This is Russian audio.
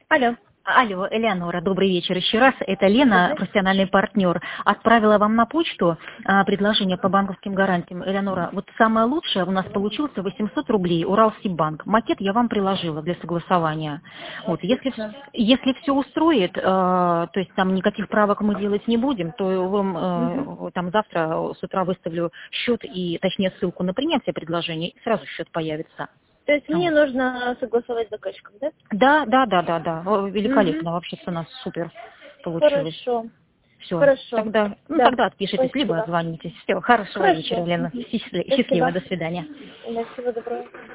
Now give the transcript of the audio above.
Алло. Алло, Элеонора, добрый вечер еще раз. Это Лена, Добрый. профессиональный партнер. Отправила вам на почту предложение по банковским гарантиям. Элеонора, вот самое лучшее у нас получился 800 рублей, Уралсиббанк. Макет я вам приложила для согласования. Вот, Отлично. если все устроит, то есть там никаких правок мы делать не будем, то вам Мгм. там завтра с утра выставлю счет и, точнее, ссылку на принятие предложения, и сразу счет появится. То есть мне Вот. нужно согласовать с заказчиком, да? Да. Угу. Великолепно, вообще у нас супер получилось. Хорошо. Все. Хорошо. Тогда, Да. тогда отпишитесь, либо Спасибо. отзвонитесь. Все, хорошего вечера, Хорошо. Лена. Мгм. Счастливо, Спасибо. до свидания. Да, всего доброго.